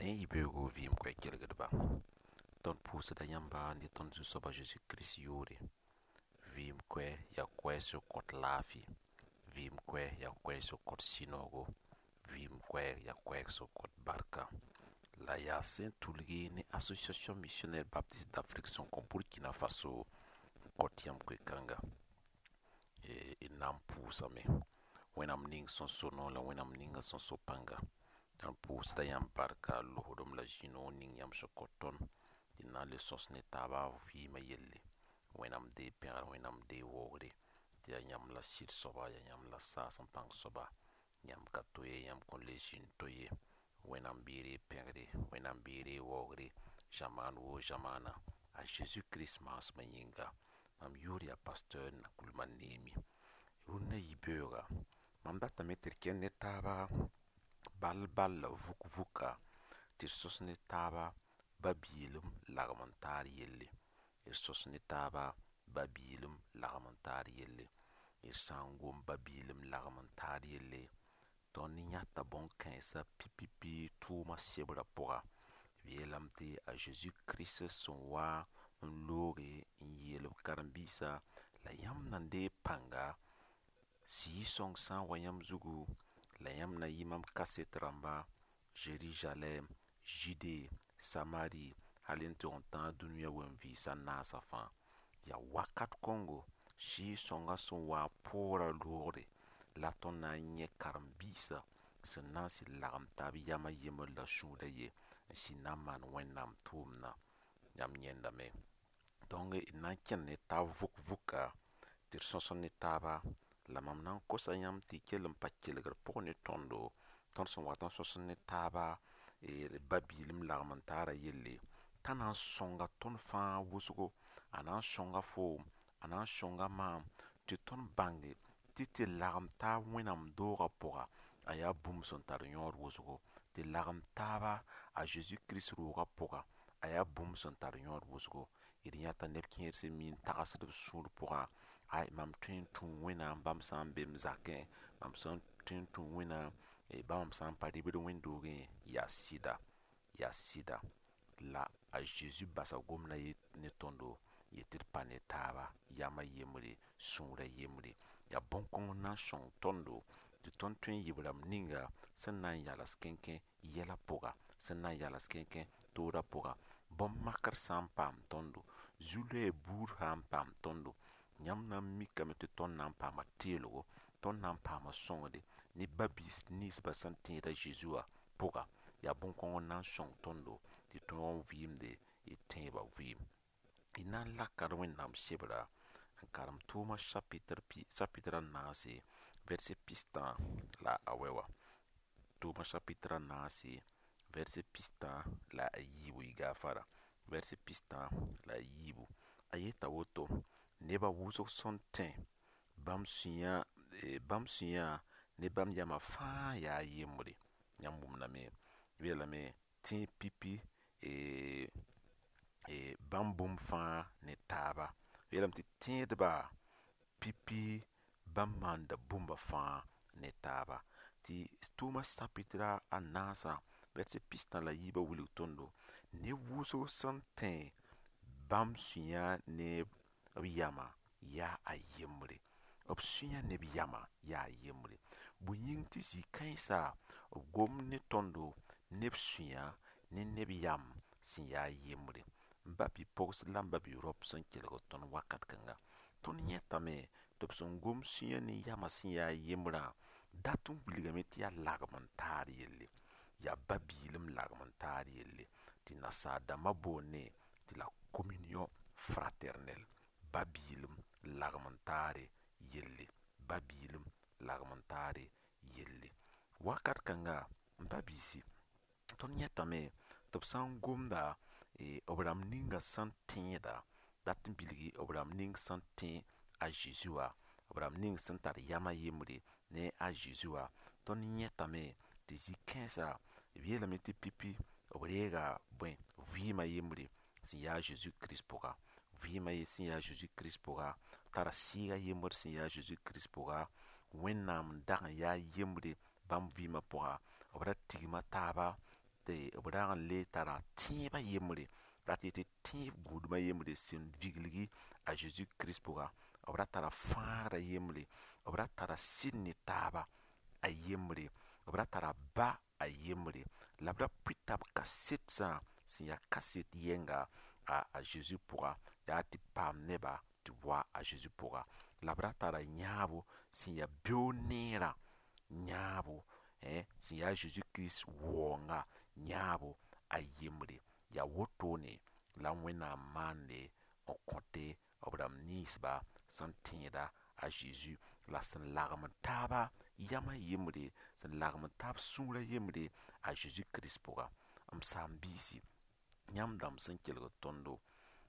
Ne y beoogo vɩɩm koɛɛlgdba. Tõnd pʋʋsda yãmba ne tõnd Zu-soaba Zeezi Kirist yoore. Vɩɩm koɛ yaa koɛɛ sokɔt laafɩ. Vɩɩm koɛ yaa koɛɛ sokɔt sũ-noogo. Vɩɩm koɛ yaa koɛɛ sokɔt barka. La yaa sẽn tulgi ne Association Missionnaire Baptiste d'Afrique sõnkom Burkina Faso n kõt yãmb koe-kãnga. D na n pʋʋsame. Wẽnnaam ning sõn-sono la wẽnnaam ninga sõn-so-pãnga. Tõnd pʋʋsda yãmb barka lohdem la zĩ-noog ning yãmb sẽn kõ tõnd tɩ d na n le sõs ne taaba vɩɩmã yelle. Wẽnnaam dee pẽgr, wẽnnaam dee waoogre, tɩ yaa yãmb la sɩd soaba, yaa yãmb la saas n pãng soaba. Yãmb ka to ye, yãmb kõn le zĩnd to ye. Wẽnnaam beere pẽgre, wẽnnaam beere waoogre, zamaan woo zamaana. A Zeezi Kirist maasmã yĩnga. Mam yʋʋr yaa pasteur Nakulma Neemi. Rũnnã yi-beooga. Mam datame tɩ d kẽnd ne taaba bal la vuk-vuka tɩ d sõs ne taaba ba-biilem lagem n taar yelle. D sõs ne taaba ba-biilem lagem n taar yelle. D sã n gom ba-biilem lagem n taar yelle, tõnd yãta bõn-kãensã pipipi tʋʋmã sebrã pʋga. B yeelame tɩ a Zeezi Kirist sẽn wa n looge n yeel b karen-biisã la yãmb nan dee pãnga, Sɩɩg-sõng sã n wa yãmb zugu, la yãmb na yɩ mam kaset rãmba, Jerusalem, Zude, Samari, hal n tɩg n tãag dũniyã wẽn-vɩɩsã naasã fãa. Yaa wakat kõngo, Sɩɩg-sõngã sẽn wa poorã loogre, la tõnd na n yẽ karen-biisã sẽn na n sɩd lagem tab yamã yembr la sũudã ye n sɩd na n maan Wẽnnaam tʋʋmdã. Yãmb yẽndame. Donc d na n kẽnd ne taab vuk-vuka tɩ d sõs ne taaba, la mam na n kosa yãmb tɩ y kell n pa kelgd pʋgẽ ne tõndo, tõnd sẽn wat n sõs ne taaba ba-biilem lagem n taarã yelle, t'a na n sõnga tõnd fãa wʋsgo, a na n sõnga foom, a na n sõnga maam, tɩ tõnd bãnge tɩ lagem taab Wẽnnaam doogã pʋga a yaa bũmb sẽn tar yõod wʋsgo, tɩ lagem taaba a Zeezi Kirist roogã pʋga a yaa bũmb sẽn tar yõod wʋsgo. D yãta neb kẽer sẽn mi n tagsd b sũur pʋga, mam tõe n tũ Wẽnnaam bãmb sã n be m zakẽ, mam sã n tõe n tũ Wẽnnaam bãmb sã n pa rɩbd wẽn-doogẽ, yaa sɩda, yaa sɩda. La a Zeezi basa gomdã ne tõndo yetɩ d pa ne taaba yamã yembre, sũurã yembre. Yaa bõn-kõng n na n sõng tõndo tɩ tõnd tõe n yɩbrame ninga sẽn na n yals kẽnkẽ yɛlã pʋga, sẽn na n yals kẽnkẽ toorã pʋga. Bõn-makr sã n paam tõndo, zu-loɛɛ buud sã n paam tõndo, yãmb na n mikame tɩ tõnd na n paama teelgo, tõnd na n paama sõngde ne ba-biis ninsbã sẽn tẽeda Zeezi wã pʋga. Yaa bõn-kõng n na n sõng tõndo tɩ tõog n vɩɩmde y tẽebã vɩɩm. Y na n lakad Wẽnnaam sebra n karem tʋʋmã chapitrã naase, verset pistã la a wɛ wã. Tʋʋmã chapitrã naase, verset pistã la a yiibu y gaafara. Verset pistã la a yiibu. A yeta woto: nebã wʋsg sẽn tẽ, bãmb sũyã ne bãmb yamã fãa yaa yembre. Yãmb wʋmdame. B yeelame tẽ pipi bãmb bũmb fãa ne taaba. B yeelame tɩ tẽedba pipi bãmb maanda bũmba fãa ne taaba. Tɩ tʋʋmã chapitrã a naasã, verset pistã la yiibã wilg tõndo: neb wʋsg sẽn tẽ, bãmb sũyã ne b yamã yaa a yembre. B sũyã ne b yamã yaa yembre. Bõe yĩng tɩ zĩ-kãensã b gomd ne tõndo neb sũyã ne neb yam sẽn yaa yembre. M ba-bi-pogs la m ba-bi-raop sẽn kelgd tõnd wakat kãnga, tõnd yẽtame tɩ b sẽn gom sũyã ne yamã sẽn yaa yembrã, dat n wilgame tɩ yaa lagem n taar yelle, yaa ba-biilem lagem n taar yelle, tɩ nasaar-dãmbã boonne tɩ la communion fraternel. Ba-biilem lagem n taare yelle, ba-biilem lagem n taare yelle. Wakat kãnga, m ba-biisi, tõnd yẽtame tɩ b sã n gomda b rãmb ninga sẽn tẽeda, dat n bilgi b rãmb ning sẽn tẽ a Zeezi wã, b rãmb ning sẽn tar yamã yembre ne a Zeezi wã. Tõnd yẽtame tɩ zĩ-kãensã b yeelame tɩ pipi b reega vɩɩmã yembre sẽn yaa Zeezi Kirist pʋga. Vɩɩmã ye sẽn yaa Zeezi Kirist pʋga, tara sɩɩga yembr sẽn yaa Zeezi Kirist pʋga. Wẽnnaam n dag n yaa yembre bãmb vɩɩmã pʋga. B ra tigma taaba tɩ b rag n le tara tẽebã yembre rat tɩ tẽeb gũudmã yembre sẽn viglgi a Zeezi Kirist pʋga b ra tara fãagrã yembre b ra tara sɩd ne taaba a yembre b ra tara ba a yembre la b ra pʋɩ b kasetsã sẽn ya kaset yɛnga a Zeezi pʋga yaa tɩ paam neba tɩ wa a Zeezi pʋga la b ra tara yãabo sẽn ya beoog neerã yãabo sẽn yaa Zeezi Kirist waoonga yãabo a yembre yaa wotone la Wẽnnaam maande n kõte b rãmb ninsba sẽn tẽeda a Zeezi la sẽn lagem taaba yamã yembre sẽn lagem taab sũurã yembre a Zeezi Kirist pʋga. M saam-biisi, yãmb dãmb sẽn kelg tõndo,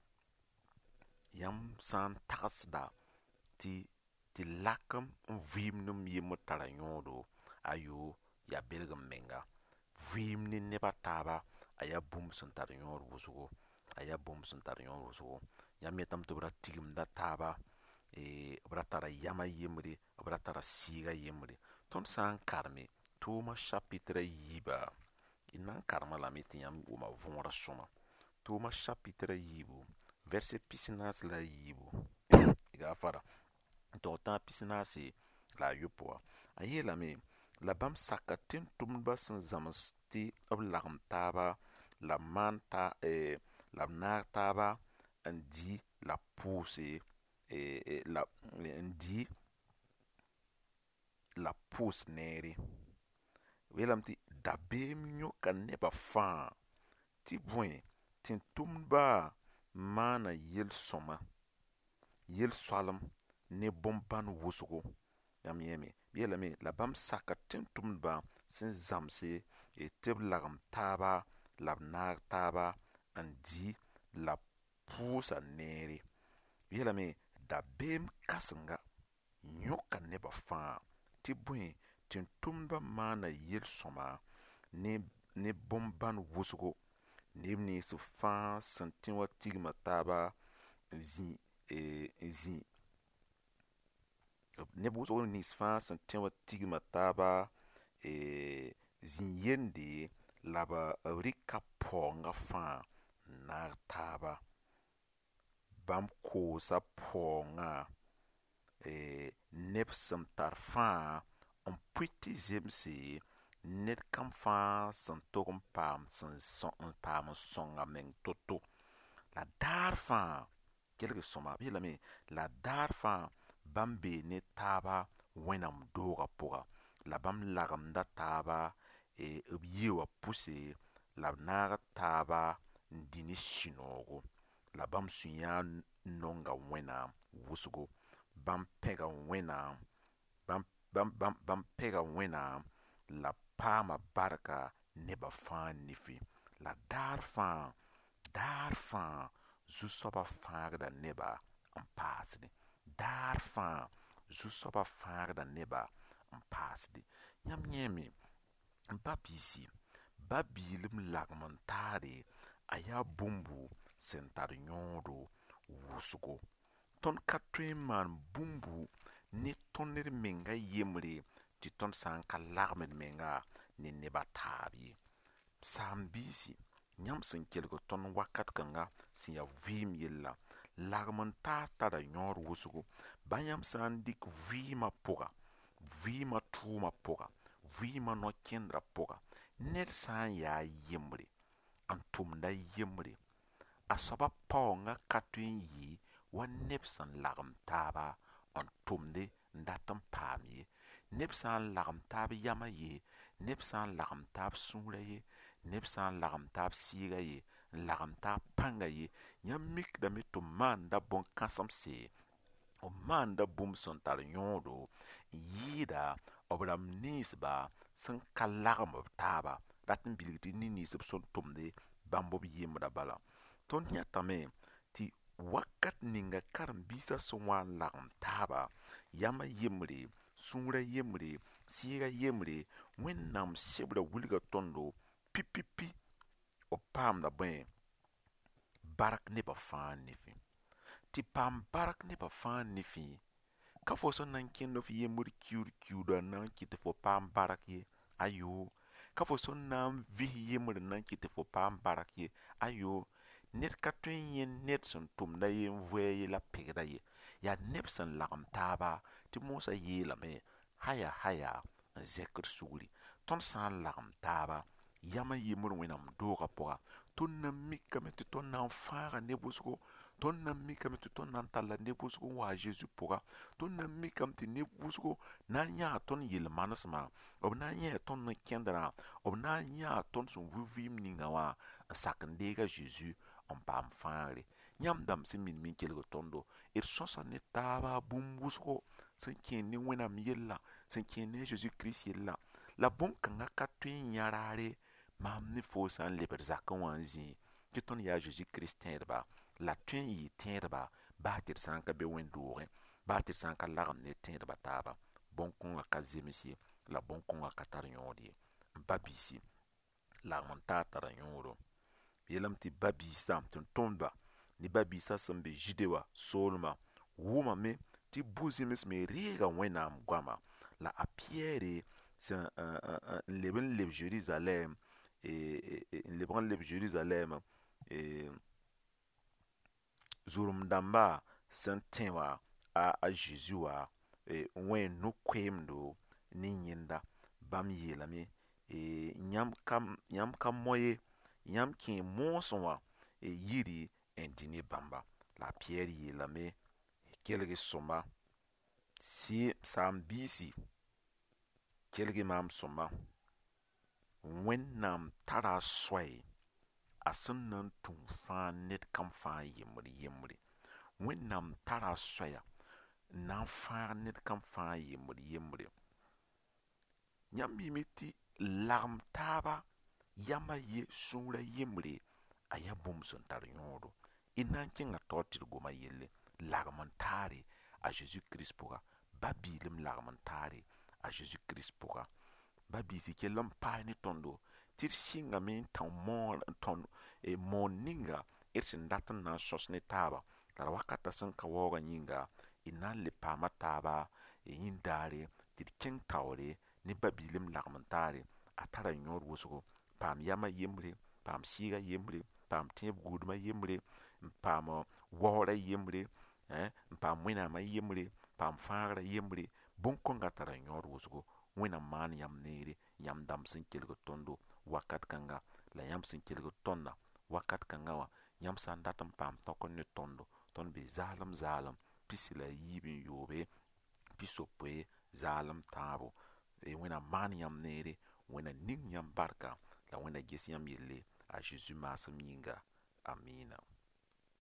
yãmb sã n tagsda tɩ lakem n vɩɩmd m yembr tara yõodo, ayo, yaa belgm menga. Vɩɩm ne nebã taaba a yaa bũmb sẽn tar yõod wʋsgo. A yaa bũmb sẽn tar yõod wʋsgo. Yãmb yetame tɩ b ra tigimda taaba, b ra tara yamã yembre, b ra tara sɩɩgã yembre. Tõnd sã n karme Tʋʋma chapitra yiiba, y na n karema lame tɩ yãmb wʋma võorã sõma. Tʋʋma chapitra yiibu, verset pisnaas la a yiibu, gafara, n tog tãag pisnaase la a yopoa. A yeelame, la bãmb saka tẽn-tʋmdbã sẽn zãms tɩ b lagem taaba, la b maan ta la b naag taaba n di la pʋʋse n di la pʋʋs neere. B yeelame tɩ dabeem yõka nebã fãa tɩ bõe tẽn-tʋmdbã maana yel-sõma, yel-soalem ne bõn-bãn wʋsgo. Yãmb yẽme, b yeelame la bãmb saka tẽn-tʋmdbã sẽn zãmse tɩ b lagem taaba la b naag taaba n di la pʋʋsa neere. B yeelame dabeem kãsenga yõka nebã fãa tɩ bõe tẽn-tʋmdbã maana yel-sõma ne bõn-bãn wʋsgo. Neb nins fãa sẽn tẽ wa tigma taaba neb wʋsgo nins fãa sẽn tẽ wa tigma taaba zĩ-yende la b rɩka paoongã fãa n naag taaba. Bãmb koosa paoongã neb sẽn tar fãa n pʋɩ tɩ zemse ned kam fãa sẽn tog n paam n sõnga meng to-to. La daar fãa, kelg sõma, b yeelame la daar fãa bãmb bee ne taaba wẽnnaam doogã pʋga. La bãmb lagemda taaba b yɩ wã pʋse, la b naag taaba n di ne sũ-noogo. La bãmb sũ-yãa nonga Wẽnnaam wʋsgo. Bãmb pẽga Wẽnnaam, bãmb pẽga Wẽnnaam la paama barka nebã fãa nifẽ. La daar fãa zu-soabã fãagda neba n paasde. Daar fãa zu-soabã fãagda neba n paasde. Yãmb yẽeme, ba-biisi, ba-biilem lagem n taare, a yaa bũmbu sẽn tar yõodo wʋsgo. Tõnd ka tõe n maan bũmbu ne tõnd d menga yembre tɩ tõnd sã n ka lagem d menga ne nebã taab ye. Saam-biisi, yãmb sẽn kelg tõnd wakat kãnga sẽn ya vɩɩm yella, lagem n taag tara yõod wʋsgo. Ba yãmb sã n dɩk vɩɩmã pʋga, vɩɩmã tʋʋmã pʋga, vɩɩmã no-kẽndrã pʋga, ned sã n yaa yembre n tʋmda yembre, a soaba paoongã ka tõe n yɩ wa neb sẽn lagem taaba n tʋmde n dat n paam ye. Neb sã n lagem taab yamã ye, neb sã n lagem taab sũurã ye, neb sã n lagem taab sɩɩgã ye, n lagem taab pãnga ye, yãmb mikdame tɩ b maanda bõn-kãsemse, b maanda bũmb sẽn tar yõodo, n yɩɩda b rãmb ninsba sẽn ka lagem b taaba, rat n bilg tɩ ne ninsb sẽn tʋmde bãmb b yembrã bala. Tõnd yãtame tɩ wakat ninga karen-biisã sẽn wa n lagem taaba, yamã yembre, sũurã yembre, sɩɩgã yembre, Wẽnnaam sebrã wilga tõndo pipipi, b paamda bõe? Bark nebã fãa nifẽ. Tɩ paam bark nebã fãa nifẽ, ka fo sẽn na n kẽnd f yembr kiud-kiudã n na n kɩ tɩ fo paam bark ye. Ayo, ka fo sõn na n vis yembr nan kɩ tɩ fo paam barak ye, ayo, ned ka tõe n yẽ ned sẽn tʋmda ye n voɛɛ ye la pɩgda ye. Yaa neb sẽn lagem taaba tɩ Moosã yeelame haya haya n zɛkr sugri. Tõnd sã n lagem taaba yam a yembr Wẽnnaam doogã pʋga, tõnd na mikame tɩ tõnd na n fãaga neb wʋsgo, tõnd na mikame tɩ tõnd na n talla neb wʋsgo n wa a Zeezi pʋga, tõnd na mikame tɩ neb wʋsgo na n yãa tõnd yel-manesmã, b na n yẽ tõnd ne kẽndrã, b na n yãa tõnd sẽn vɩ vɩɩm ninga wã n sak n deeg a Zeezi n paam fãagre. Yãmb dãmb sẽn min min kelg tõndo, d sõsa ne taaba bũmb wʋsgo sẽn kẽer ne Wẽnnaam yella, sẽn kẽer ne a Zeezi Kirist yella. La bõn-kãngã ka tõe n yã raare maam ne foo sã n lebd zakẽ wã n zĩ tɩ tõnd yaa Zeezi Kirist tẽedba, la tõe n yɩ tẽedba baa tɩ d sã n ka be wẽn-doogẽ, baa tɩ d sã n ka lagem ne tẽedba taaba. Bõn-kõngã ka zems ye, la bõn-kõngã ka tar yõod ye. Ba-biisi, lagem n taa tara yõodo. Yeelame tɩ ba-biisã tɩ tʋmdba ne ba-biisã sẽn be zɩde wã soolmã wʋmame tɩ bu-zẽms me reega Wẽnnaam goamã, la a Piyɛɛre sẽn n leb n leb Jerusalɛm, n lebg n leb Jerusalɛm, zʋrem-dãmbã sẽn tẽ wã a Zeezi wã wẽ no-koeemdo ne yẽnda. Bãmb yeelame yãmb ka mõ ye, yãmb kẽ moosẽ wã yiri n dɩ ne bãmba. La a Piyɛɛr yeelame, kelg-y sõma, saam-biisi, kelg-y maam sõma. Wẽnnaam tara a soɛɛ a sẽn na n tũm fãa ned kam fãa yembre. Wẽnnaam tara a soɛya n na n fãag ned kam fãa yembre. Yãmb miime tɩ lagem taaba yama sũurã yembre a yaa bũmb sẽn tar yõodo. D na n kẽnga taoor tɩ d goma yelle, lagem n taare a Zeezi Kirist pʋga. Ba-biilem lagem n taare a Zeezi Kirist pʋga. Ba-biisi kell n paɛ ne tõndo tɩ d sɩngame n tão moon ninga d sẽn dat n na n sõs ne taaba. La wakatã sẽn ka waoogã yĩnga, d na n le paama taaba yĩndaare tɩ d kẽng taoore ne ba-biilem lagem n taare. A tara yõod wʋsgo, paam yama yembre, paam sɩɩga yembre, paam tẽeb gũudmã yembre, n paam waoorã yembre, n paam Wẽnnaamã yembre, paam fãagrã yembre. Bõn-kõngã tara yõod wʋsgo. Wẽnnaam maan yãmb neere, yãmb dãmb sẽn kelg tõndo wakat kãnga, la yãmb sẽn kelg tõndã wakat kãngã wã. Yãmb sã n dat n paam tõkr ne tõndo, tõnd be zaalem-zaalem, pisi la yiib n yoobe, pi-sopoe, zaalem tãabo. Wẽnnaam maan yãmb neere, Wẽnna ning yãmb barka, la Wẽnna ges yãmb yelle a Zeezi maasem yĩnga. Amiina.